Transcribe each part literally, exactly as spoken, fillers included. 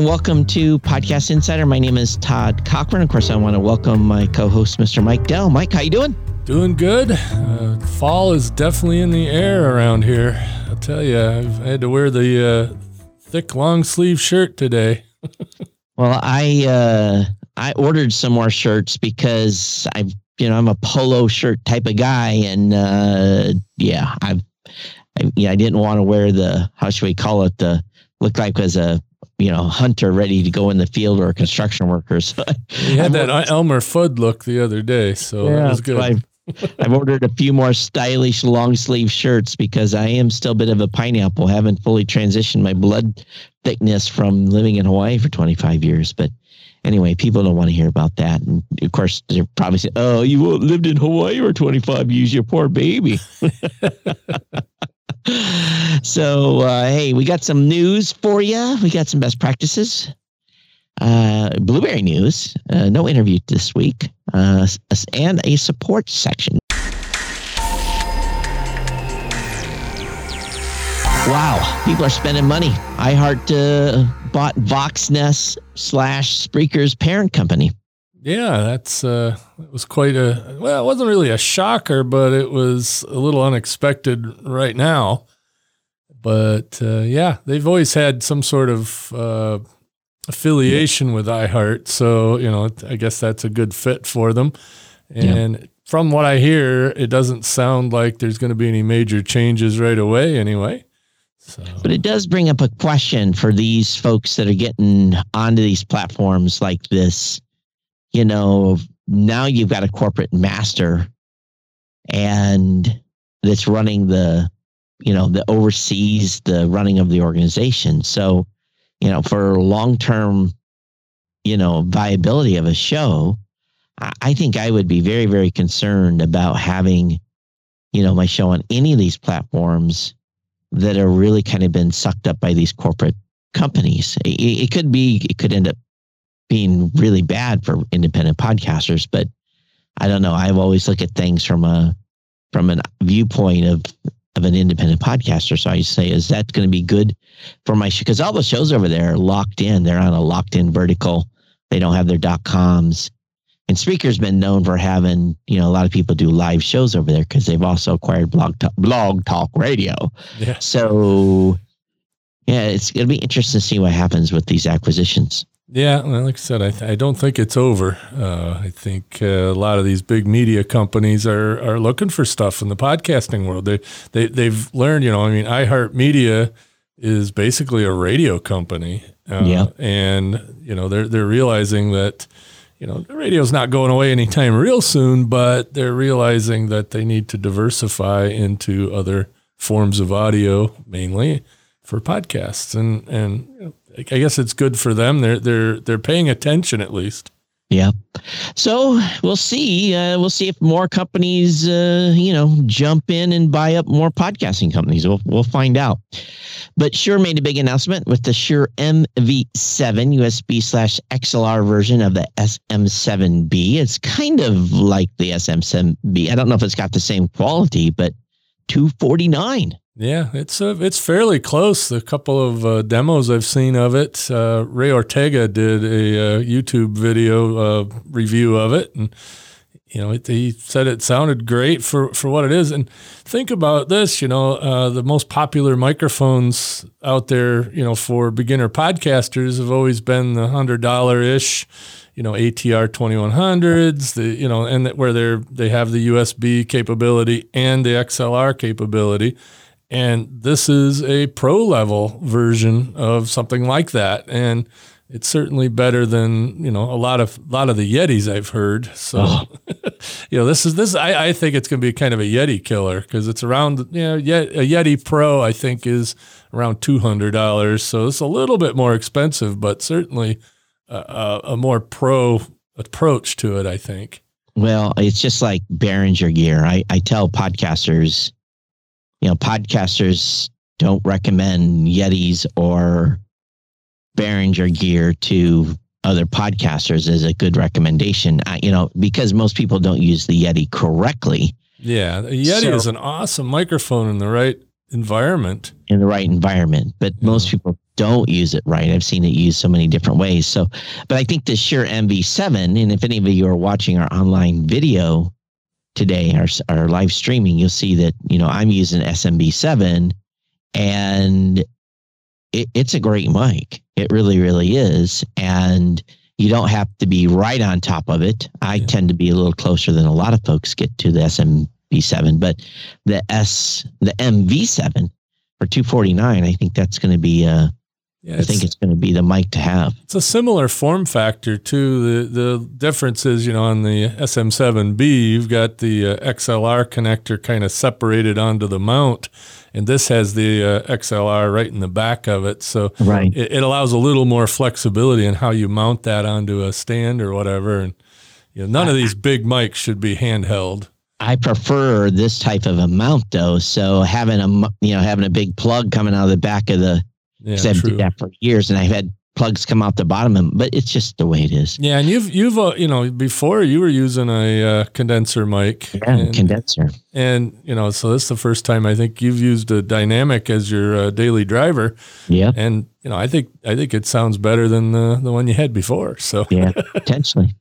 welcome to Podcast Insider. My name is Todd Cochran. Of course, I want to welcome my co-host, Mister Mike Dell. Mike, how you doing? Doing good. Uh, fall is definitely in the air around here. I'll tell you, I've, I had to wear the uh, thick long sleeve shirt today. Well, I uh, I ordered some more shirts because I've you know I'm a polo shirt type of guy, and uh, yeah, I've I, yeah I didn't want to wear the, how should we call it, the look like as a you know hunter ready to go in the field or a construction worker. So you had that ordered, Elmer Fudd look the other day, so yeah, that was good. So I've, I've ordered a few more stylish long sleeve shirts because I am still a bit of a pineapple. Haven't fully transitioned my blood thickness from living in Hawaii for twenty-five years. But anyway, people don't want to hear about that. And of course, they're probably saying, oh, you lived in Hawaii for twenty-five years, you poor baby. So, uh, hey, we got some news for you. We got some best practices. Uh, Blueberry news, uh, no interview this week, uh, and a support section. Wow, people are spending money. iHeart uh, bought Voxnest slash Spreaker's parent company. Yeah, that's uh, it was quite a, well, it wasn't really a shocker, but it was a little unexpected right now. But uh, yeah, they've always had some sort of uh, affiliation with iHeart, so you know, I guess that's a good fit for them. And yeah. From what I hear, it doesn't sound like there's going to be any major changes right away, anyway. So. But it does bring up a question for these folks that are getting onto these platforms like this. You know, now you've got a corporate master, and that's running the, you know, the oversees the running of the organization. So, you know, for long-term, you know, viability of a show, I think I would be very, very concerned about having, you know, my show on any of these platforms that are really kind of been sucked up by these corporate companies. It, it could be, it could end up being really bad for independent podcasters, but I don't know. I've always looked at things from a, from a viewpoint of, of an independent podcaster. So I say, is that going to be good for my show? Because all the shows over there are locked in. They're on a locked in vertical. They don't have their dot coms. And Spreaker's been known for having, you know, a lot of people do live shows over there because they've also acquired Blog Talk, Blog Talk Radio. Yeah. So, yeah, it's going to be interesting to see what happens with these acquisitions. Yeah, well, like I said, I, th- I don't think it's over. Uh, I think uh, a lot of these big media companies are are looking for stuff in the podcasting world. They they they've learned, you know, I mean, iHeartMedia is basically a radio company, uh, yeah, and you know they're they're realizing that, you know, the radio's not going away anytime real soon, but they're realizing that they need to diversify into other forms of audio, mainly for podcasts, and and. You know, I guess it's good for them. They're they're they're paying attention at least. Yeah. So we'll see. Uh, we'll see if more companies, uh, you know, jump in and buy up more podcasting companies. We'll we'll find out. But Shure made a big announcement with the Shure M V seven U S B slash X L R version of the S M seven B. It's kind of like the S M seven B. I don't know if it's got the same quality, but two forty-nine. Yeah, it's uh, it's fairly close. A couple of uh, demos I've seen of it. Uh, Ray Ortega did a uh, YouTube video uh, review of it, and you know, it, he said it sounded great for, for what it is. And think about this, you know, uh, the most popular microphones out there, you know, for beginner podcasters have always been the hundred dollar ish, you know, A T R twenty-one hundreds, the you know, and where they're they have the U S B capability and the X L R capability. And this is a pro level version of something like that. And it's certainly better than, you know, a lot of, a lot of the Yetis I've heard. So, oh. you know, this is, this, I, I think it's going to be kind of a Yeti killer because it's around, you know, Yet, a Yeti Pro, I think is around two hundred dollars. So it's a little bit more expensive, but certainly a, a, a more pro approach to it, I think. Well, it's just like Behringer gear. I, I tell podcasters, you know, podcasters don't recommend Yetis or Behringer gear to other podcasters as a good recommendation, I, you know, because most people don't use the Yeti correctly. Yeah, the Yeti so, is an awesome microphone in the right environment. In the right environment, but yeah. most people don't use it right. I've seen it used so many different ways. So, but I think the Shure M V seven, and if any of you are watching our online video today, our, our live streaming, you'll see that, you know, I'm using S M B seven, and it, it's a great mic. It really, really is. And you don't have to be right on top of it. I yeah. tend to be a little closer than a lot of folks get to the S M B seven, but the S, the M V seven for two forty-nine, I think that's going to be, uh, yeah, I think it's going to be the mic to have. It's a similar form factor too. The the difference is, you know, on the S M seven B, you've got the uh, X L R connector kind of separated onto the mount, and this has the uh, X L R right in the back of it. So right. it, it allows a little more flexibility in how you mount that onto a stand or whatever. And you know, none of these big mics should be handheld. I prefer this type of a mount though. So having a, you know, having a big plug coming out of the back of the, yeah, I've did that for years, and I've had plugs come out the bottom of them, but it's just the way it is. Yeah, and you've you've uh, you know, before you were using a uh, condenser mic. Yeah, and, condenser. And you know, so this is the first time I think you've used a dynamic as your uh, daily driver. Yeah. And you know, I think I think it sounds better than the the one you had before. So yeah, potentially.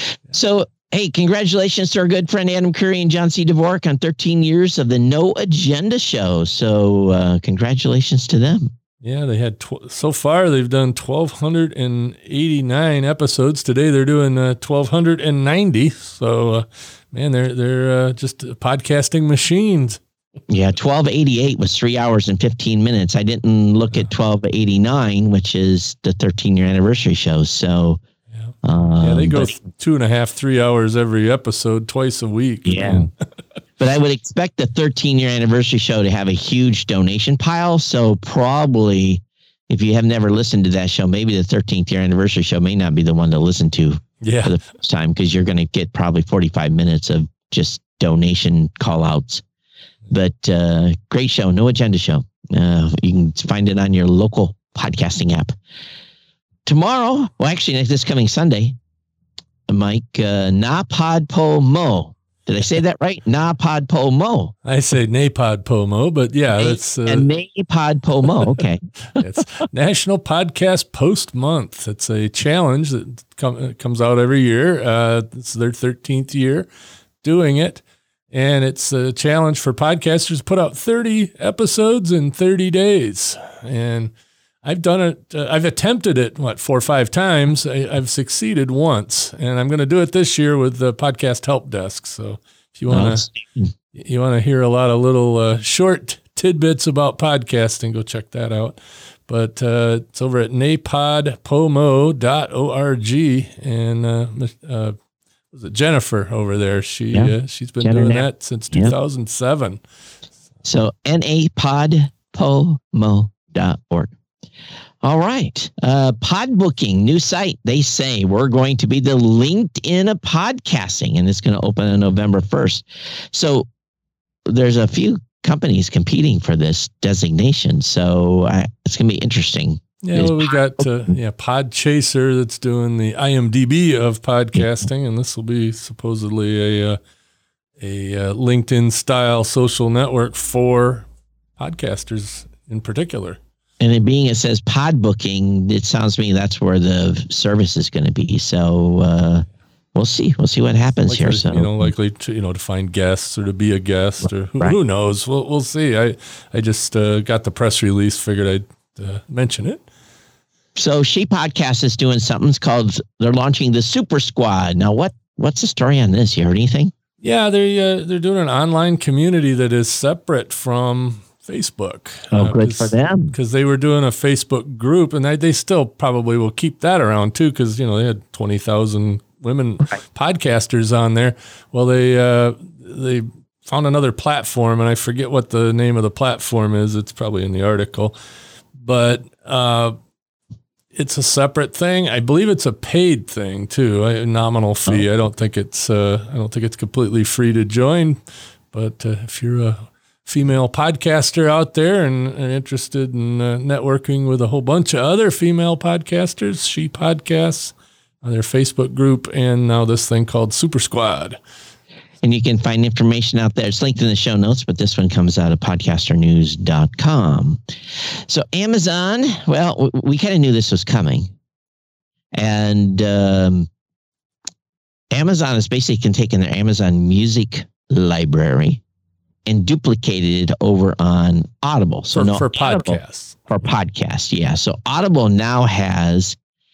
So. Hey, congratulations to our good friend Adam Curry and John C. Dvorak on thirteen years of the No Agenda Show. So uh, congratulations to them. Yeah, they had, tw- so far they've done twelve eighty-nine episodes. Today they're doing uh, twelve ninety. So, uh, man, they're they're uh, just podcasting machines. Yeah, twelve eighty-eight was three hours and fifteen minutes. I didn't look at twelve eighty-nine, which is the thirteen-year anniversary show. So... Um, yeah, they go but, two and a half, three hours every episode, twice a week. Yeah. But I would expect the thirteen-year anniversary show to have a huge donation pile. So probably, if you have never listened to that show, maybe the thirteenth year anniversary show may not be the one to listen to yeah. for the first time, because you're going to get probably forty-five minutes of just donation call-outs. But uh, great show, No Agenda Show. Uh, you can find it on your local podcasting app. Tomorrow, well, actually, this coming Sunday, Mike, uh, NaPodPoMo. Did I say that right? NaPodPoMo. I say NaPodPoMo, but yeah, that's... Uh, NaPodPoMo, okay. It's National Podcast Post Month. It's a challenge that com- comes out every year. Uh, it's their thirteenth year doing it, and it's a challenge for podcasters to put out thirty episodes in thirty days, and... I've done it. Uh, I've attempted it, what, four or five times. I, I've succeeded once, and I'm going to do it this year with the Podcast Help Desk. So if you want to, oh, you want to hear a lot of little uh, short tidbits about podcasting, go check that out. But uh, it's over at napodpomo dot org, and uh, uh, was it Jennifer over there? She yeah. uh, she's been Jennifer doing Knapp. that since two thousand seven. Yeah. So napodpomo dot org. All right. Uh, pod booking, new site. They say we're going to be the LinkedIn of podcasting, and it's going to open on November first. So there's a few companies competing for this designation. So uh, it's going to be interesting. Yeah, well, we got uh, yeah Podchaser that's doing the I M D B of podcasting, and this will be supposedly a, uh, a uh, LinkedIn style social network for podcasters in particular. And it being, it says pod booking, it sounds to me that's where the service is going to be. So uh, we'll see. We'll see what happens likely, here. So you know, likely to you know to find guests or to be a guest or who, right. who knows. We'll we'll see. I I just uh, got the press release. Figured I'd uh, mention it. So She Podcast is doing something. It's called. They're launching the Super Squad. Now, what what's the story on this? You heard anything? Yeah, they uh, they're doing an online community that is separate from Facebook. Oh, uh, good for them. Because they were doing a Facebook group, and they, they still probably will keep that around too, because, you know, they had twenty thousand women right. podcasters on there. Well, they uh, they found another platform, and I forget what the name of the platform is. It's probably in the article. But uh, it's a separate thing. I believe it's a paid thing too, a nominal fee. Oh. I don't think it's uh, I don't think it's completely free to join. But uh, if you're a female podcaster out there and, and interested in uh, networking with a whole bunch of other female podcasters, She Podcasts, on their Facebook group, and now this thing called Super Squad. And you can find information out there. It's linked in the show notes, but this one comes out of podcaster news dot com. So Amazon, well, we kind of knew this was coming. And um, Amazon has basically taken their Amazon Music library and duplicated it over on Audible. So for, no, for Audible, podcasts. For podcasts, yeah. So Audible now has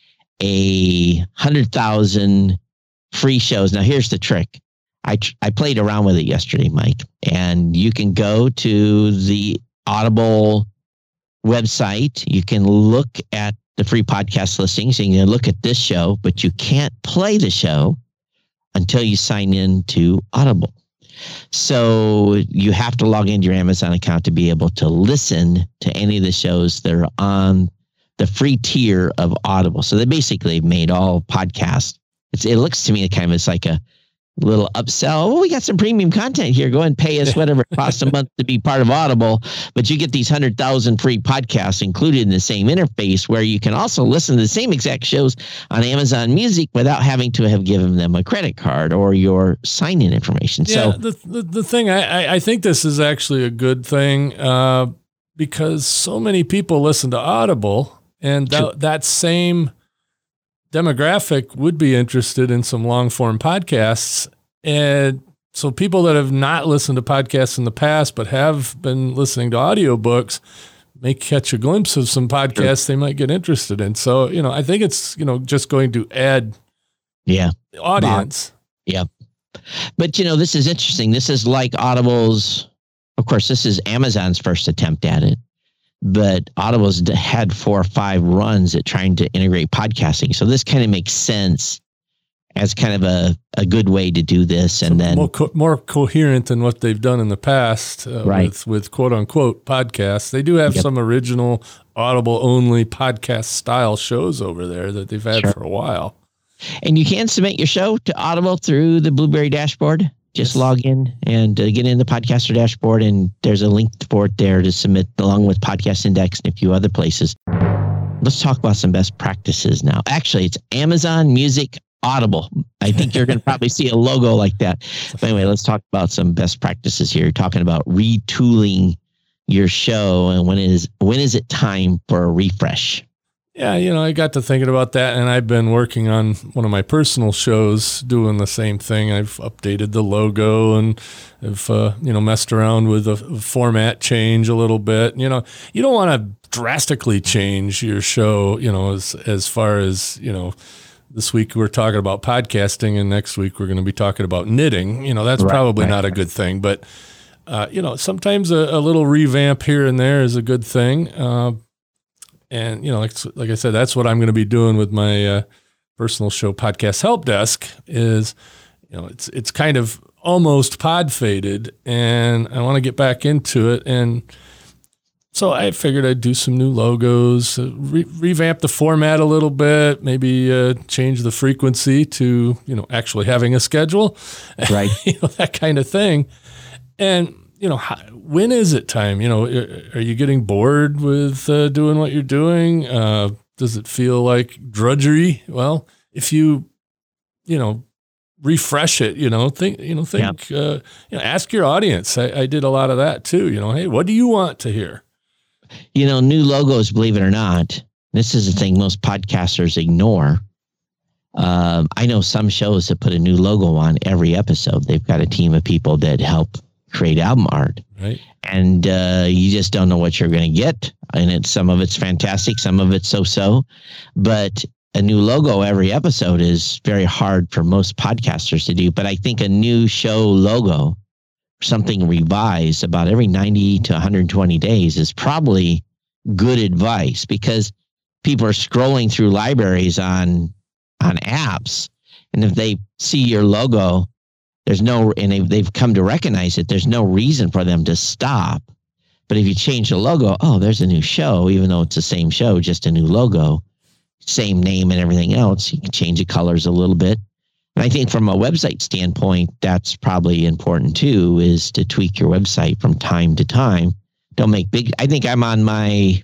a one hundred thousand free shows. Now, here's the trick. I I played around with it yesterday, Mike, and you can go to the Audible website. You can look at the free podcast listings, and you can look at this show, but you can't play the show until you sign in to Audible. So you have to log into your Amazon account to be able to listen to any of the shows that are on the free tier of Audible. So they basically made all podcasts. It's, it looks to me kind of it's like a little upsell. Well, we got some premium content here. Go ahead and pay us whatever it costs a month to be part of Audible. But you get these one hundred thousand free podcasts included in the same interface where you can also listen to the same exact shows on Amazon Music without having to have given them a credit card or your sign-in information. Yeah, so the, the, the thing, I, I think this is actually a good thing uh, because so many people listen to Audible, and that, that same demographic would be interested in some long form podcasts. And so people that have not listened to podcasts in the past, but have been listening to audiobooks may catch a glimpse of some podcasts sure. they might get interested in. So, you know, I think it's, you know, just going to add yeah, audience. Yeah. But, you know, this is interesting. This is like Audible's, of course, this is Amazon's first attempt at it. But Audible's had four or five runs at trying to integrate podcasting. So this kind of makes sense as kind of a, a good way to do this. And so then more, co- more coherent than what they've done in the past uh, right. with, with quote unquote podcasts. They do have yep. some original Audible only podcast style shows over there that they've had sure. for a while. And you can submit your show to Audible through the Blueberry dashboard. Just yes. log in and uh, get in the podcaster dashboard, and there's a link for it there to submit along with Podcast Index and a few other places. Let's talk about some best practices now. Actually, it's Amazon Music Audible. I think you're going to probably see a logo like that. But anyway, let's talk about some best practices here. You're talking about retooling your show, and when is when is it time for a refresh? Yeah, you know, I got to thinking about that, and I've been working on one of my personal shows doing the same thing. I've updated the logo and I've, uh, you know, messed around with a format change a little bit. You know, you don't want to drastically change your show, you know, as, as far as, you know, this week we're talking about podcasting and next week we're going to be talking about knitting. You know, that's right, probably right. not a good thing, but, uh, you know, sometimes a, a little revamp here and there is a good thing. Uh, And, you know, like, like I said, that's what I'm going to be doing with my uh, personal show, Podcast Help Desk, is, you know, it's it's kind of almost pod faded, and I want to get back into it. And so I figured I'd do some new logos, uh, re- revamp the format a little bit, maybe uh, change the frequency to, you know, actually having a schedule, right? you know, that kind of thing. And, you know, how, when is it time? You know, are you getting bored with uh, doing what you're doing? Uh, does it feel like drudgery? Well, if you, you know, refresh it, you know, think, you know, think, yeah. uh, you know, ask your audience. I, I did a lot of that too. You know, hey, what do you want to hear? You know, new logos, believe it or not, this is the thing most podcasters ignore. Um, I know some shows that put a new logo on every episode. They've got a team of people that help create album art, right? And uh, you just don't know what you're going to get. And it's some of it's fantastic, some of it's so-so. But a new logo every episode is very hard for most podcasters to do. But I think a new show logo, something revised about every ninety to one hundred twenty days, is probably good advice, because people are scrolling through libraries on on apps, and if they see your logo, there's no, and they've, they've come to recognize it, there's no reason for them to stop. But if you change the logo, oh, there's a new show, even though it's the same show, just a new logo, same name and everything else. You can change the colors a little bit. And I think from a website standpoint, that's probably important too, is to tweak your website from time to time. Don't make big, I think I'm on my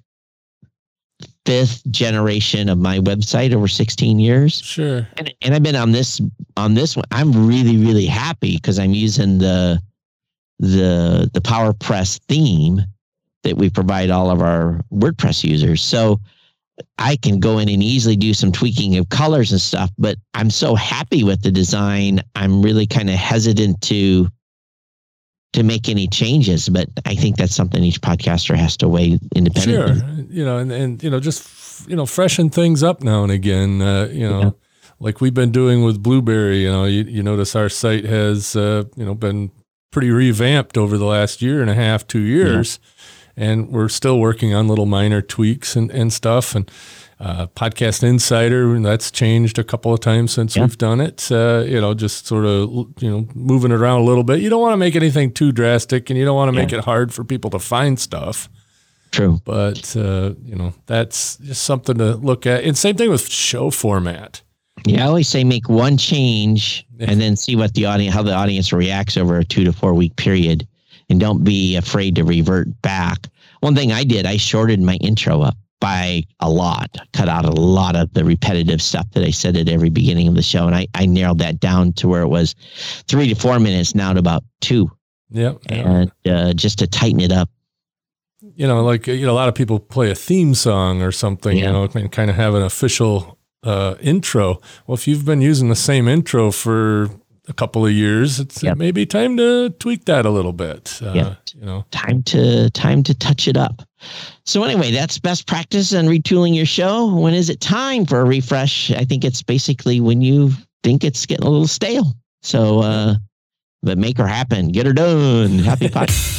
fifth generation of my website over sixteen years. Sure. And, and I've been on this on this one, I'm really, really happy because I'm using the the the PowerPress theme that we provide all of our WordPress users. So I can go in and easily do some tweaking of colors and stuff, but I'm so happy with the design. I'm really kind of hesitant to to make any changes, but I think that's something each podcaster has to weigh independently. Sure. You know, and, and you know, just, you know, freshen things up now and again, uh, you know, yeah. like we've been doing with Blueberry. You know, you, you notice our site has, uh, you know, been pretty revamped over the last year and a half, two years. Yeah. And we're still working on little minor tweaks and, and stuff. And uh, Podcast Insider, that's changed a couple of times since yeah. we've done it. Uh, you know, just sort of, you know, moving around a little bit. You don't want to make anything too drastic, and you don't want to yeah. make it hard for people to find stuff. True. But, uh, you know, that's just something to look at. And same thing with show format. Yeah, I always say make one change and then see what the audience, how the audience reacts over a two to four week period. And don't be afraid to revert back. One thing I did, I shorted my intro up by a lot, cut out a lot of the repetitive stuff that I said at every beginning of the show. And I, I narrowed that down to where it was three to four minutes, now to about two. Yeah. And uh, just to tighten it up. You know, like, you know, a lot of people play a theme song or something, yeah. you know, and kind of have an official uh, intro. Well, if you've been using the same intro for a couple of years, it's yep. maybe time to tweak that a little bit. Uh, yep. You know, time to time to touch it up. So anyway, that's best practice on retooling your show. When is it time for a refresh? I think it's basically when you think it's getting a little stale. So, uh, but make her happen. Get her done. Happy podcast.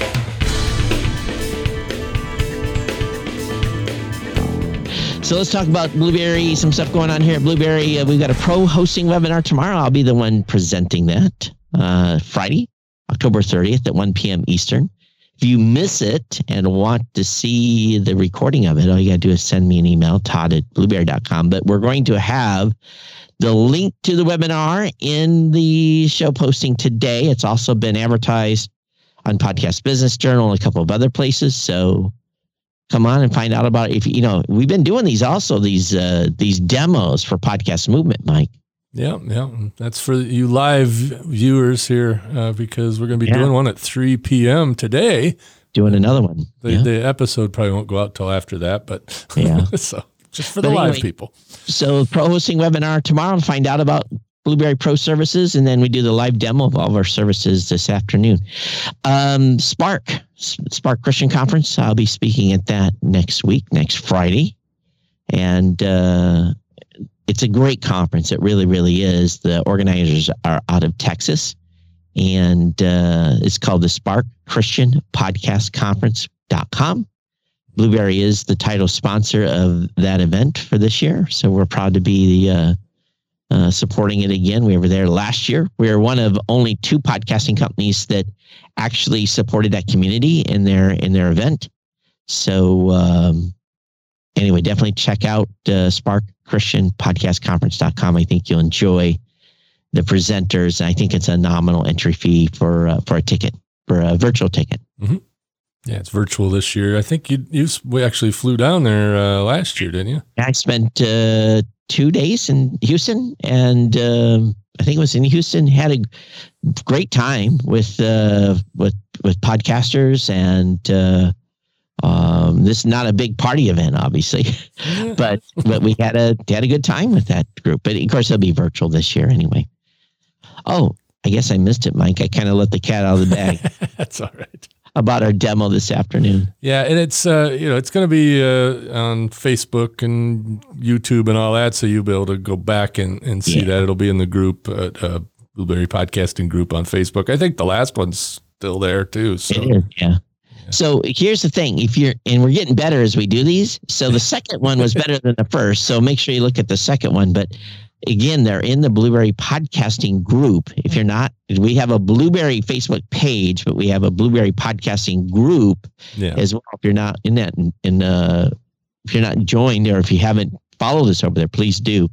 So let's talk about Blueberry, some stuff going on here at Blueberry. Uh, we've got a pro hosting webinar tomorrow. I'll be the one presenting that uh, Friday, October thirtieth at one p.m. Eastern. If you miss it and want to see the recording of it, all you got to do is send me an email, Todd at blueberry dot com. But we're going to have the link to the webinar in the show posting today. It's also been advertised on Podcast Business Journal and a couple of other places. So come on and find out about it. If you know, we've been doing these also these uh, these demos for Podcast Movement, Mike. Yeah, yeah, that's for you live viewers here uh, because we're going to be yeah. doing one at three p.m. today. Doing another one. The, yeah. the episode probably won't go out till after that, but yeah. so just for the but live anyway, people. So pro hosting webinar tomorrow. Find out about Blueberry Pro services, and then we do the live demo of all of our services this afternoon. Um, Spark, Spark Christian Conference. I'll be speaking at that next week, next Friday. And uh, it's a great conference. It really, really is. The organizers are out of Texas, and uh, it's called the Spark Christian Podcast Conference dot com. Blueberry is the title sponsor of that event for this year, so we're proud to be the uh, Uh, supporting it again. We were there last year. We are one of only two podcasting companies that actually supported that community in their in their event. So um, anyway, definitely check out uh, Spark Christian Podcast Conference dot com. I think you'll enjoy the presenters. I think it's a nominal entry fee for uh, for a ticket, for a virtual ticket. Mm-hmm. Yeah, it's virtual this year. I think you you we actually flew down there uh, last year, didn't you? I spent uh, two days in Houston, and um, I think it was in Houston. Had a great time with uh, with with podcasters, and uh, um, this is not a big party event, obviously, yeah. but but we had a had a good time with that group. But of course, it'll be virtual this year anyway. Oh, I guess I missed it, Mike. I kind of let the cat out of the bag. That's all right. About our demo this afternoon. Yeah, and it's uh, you know it's going to be uh, on Facebook and YouTube and all that, so you'll be able to go back and, and see yeah. that. It'll be in the group, uh, uh, Blueberry Podcasting Group on Facebook. I think the last one's still there too. So it is, yeah. yeah. So here's the thing: if you're and we're getting better as we do these. So the second one was better than the first. So make sure you look at the second one, but. Again, they're in the Blueberry Podcasting Group. If you're not, we have a Blueberry Facebook page, but we have a Blueberry Podcasting Group yeah. as well. If you're not in that, in, in uh, if you're not joined, or if you haven't followed us over there, please do.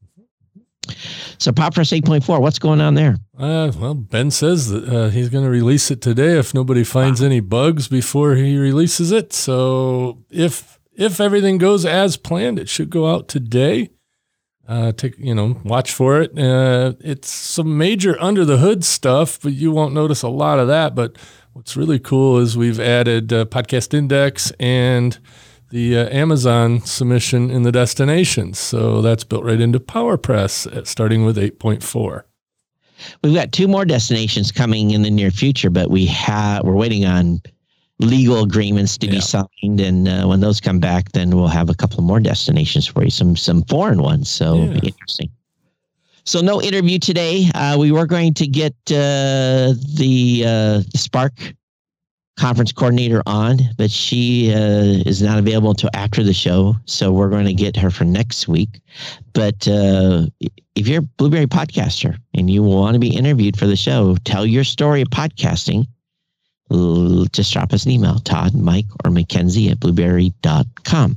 So PowerPress eight point four, what's going on there? Uh, well, Ben says that uh, he's going to release it today if nobody finds wow. any bugs before he releases it. So if if everything goes as planned, it should go out today. Uh, take, you know, watch for it. Uh, it's some major under the hood stuff, but you won't notice a lot of that. But what's really cool is we've added uh, Podcast Index and the uh, Amazon submission in the destinations. So that's built right into PowerPress, uh, starting with eight point four. We've got two more destinations coming in the near future, but we have we're waiting on legal agreements to yeah. be signed, and uh, when those come back, then we'll have a couple more destinations for you, some some foreign ones. So yeah. it'll be interesting. So no interview today. Uh, we were going to get uh, the, uh, the Spark conference coordinator on, but she uh, is not available until after the show. So we're going to get her for next week. But uh, if you're a Blueberry podcaster and you want to be interviewed for the show, tell your story of podcasting. Just drop us an email, Todd, Mike, or Mackenzie at blueberry dot com.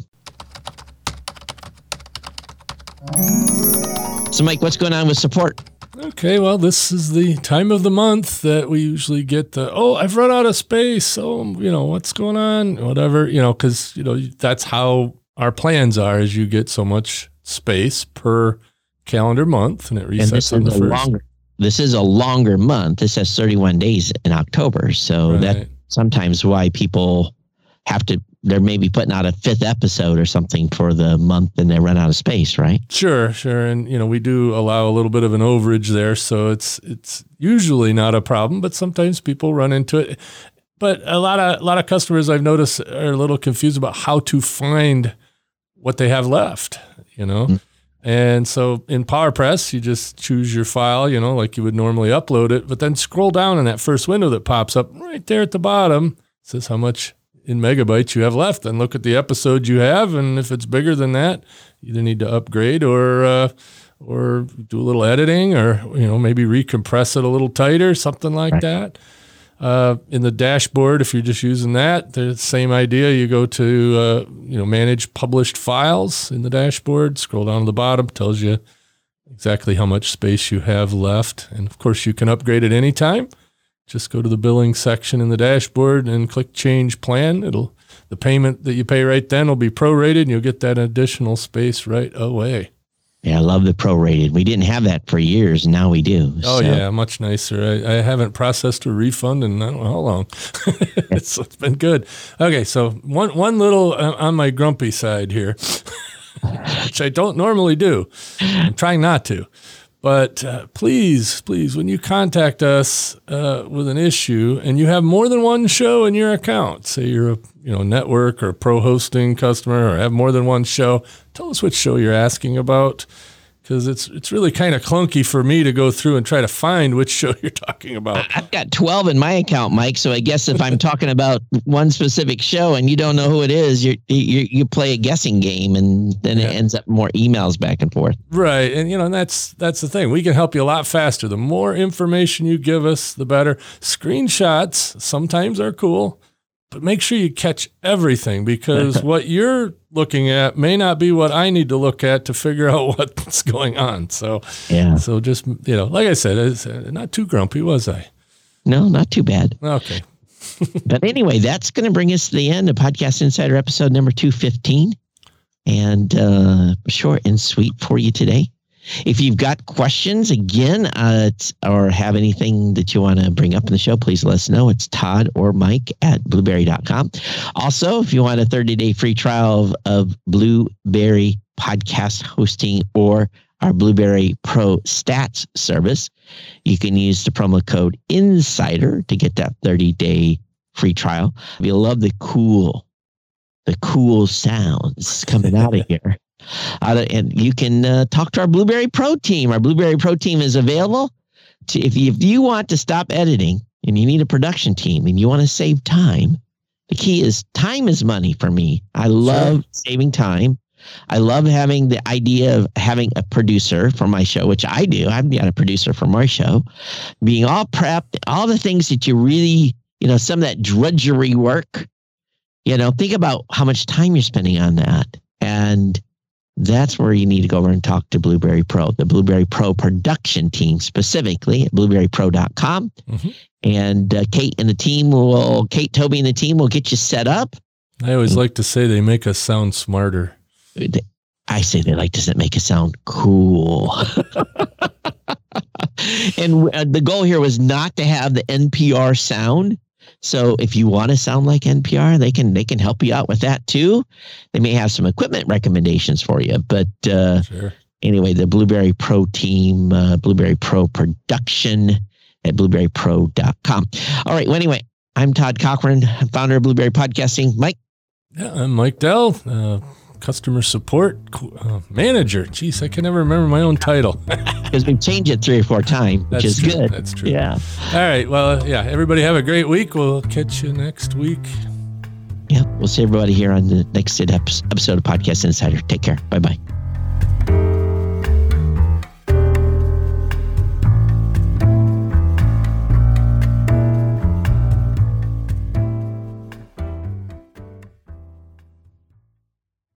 So, Mike, what's going on with support? Okay, well, this is the time of the month that we usually get the, oh, I've run out of space. Oh, you know, what's going on? Whatever, you know, because, you know, that's how our plans are, is you get so much space per calendar month, and it resets on the first. Longer. This is a longer month. This has thirty-one days in October. So right. that's sometimes why people have to, they're maybe putting out a fifth episode or something for the month and they run out of space, right? Sure, sure. And, you know, we do allow a little bit of an overage there. So it's it's usually not a problem, but sometimes people run into it. But a lot of, a lot of customers I've noticed are a little confused about how to find what they have left, you know? Mm-hmm. And so in PowerPress, you just choose your file, you know, like you would normally upload it, but then scroll down in that first window that pops up right there at the bottom. It says how much in megabytes you have left. Then look at the episode you have, and if it's bigger than that, you either need to upgrade or uh, or do a little editing, or, you know, maybe recompress it a little tighter, something like right. that. Uh, in the dashboard, if you're just using that, the same idea. You go to, uh, you know, manage published files in the dashboard, scroll down to the bottom, tells you exactly how much space you have left. And of course, you can upgrade at any time. Just go to the billing section in the dashboard and click change plan. It'll, the payment that you pay right then will be prorated, and you'll get that additional space right away. Yeah, I love the prorated. We didn't have that for years, and now we do. Oh, so. yeah, much nicer. I, I haven't processed a refund in I don't know how long. it's, it's been good. Okay, so one one little uh, on my grumpy side here, which I don't normally do. I'm trying not to. But uh, please, please, when you contact us uh, with an issue and you have more than one show in your account, say you're a you know network or a pro hosting customer or have more than one show, tell us which show you're asking about, because it's it's really kind of clunky for me to go through and try to find which show you're talking about. I've got twelve in my account, Mike, so I guess if I'm talking about one specific show and you don't know who it is, you you you play a guessing game, and then yeah. it ends up more emails back and forth. Right, and you know and that's that's the thing. We can help you a lot faster. The more information you give us, the better. Screenshots sometimes are cool, but make sure you catch everything, because what you're looking at may not be what I need to look at to figure out what's going on. So, yeah. So just, you know, like I said, it's not too grumpy, was I? No, not too bad. Okay. But anyway, that's going to bring us to the end of Podcast Insider episode number two fifteen. And uh, short and sweet for you today. If you've got questions, again, uh, or have anything that you want to bring up in the show, please let us know. It's Todd or Mike at blueberry dot com. Also, if you want a thirty-day free trial of, of Blueberry podcast hosting or our Blueberry Pro Stats service, you can use the promo code INSIDER to get that thirty-day free trial. You'll love the cool, the cool sounds coming out of here. Uh, and you can uh, talk to our Blueberry Pro team. Our Blueberry Pro team is available. To, if, you, if you want to stop editing and you need a production team and you want to save time, the key is time is money for me. I love sure. saving time. I love having the idea of having a producer for my show, which I do. I've got a producer for my show. Being all prepped, all the things that you really, you know, some of that drudgery work, you know, think about how much time you're spending on that. And that's where you need to go over and talk to Blueberry Pro, the Blueberry Pro production team, specifically at blueberry pro dot com. Mm-hmm. And uh, Kate and the team will, Kate, Toby, and the team will get you set up. I always and, like to say they make us sound smarter. They, I say they like to make it sound cool. And uh, the goal here was not to have the N P R sound. So if you want to sound like N P R, they can they can help you out with that too. They may have some equipment recommendations for you. But uh, sure. Anyway, the Blueberry Pro team, uh, Blueberry Pro production at blueberry pro dot com. All right. Well, anyway, I'm Todd Cochran, founder of Blueberry Podcasting. Mike? Yeah, I'm Mike Dell, uh, customer support uh, manager. Jeez, I can never remember my own title. Because we've changed it three or four times, which That's is true. good. That's true. Yeah. All right. Well, yeah, everybody have a great week. We'll catch you next week. Yeah, we'll see everybody here on the next episode of Podcast Insider. Take care. Bye-bye.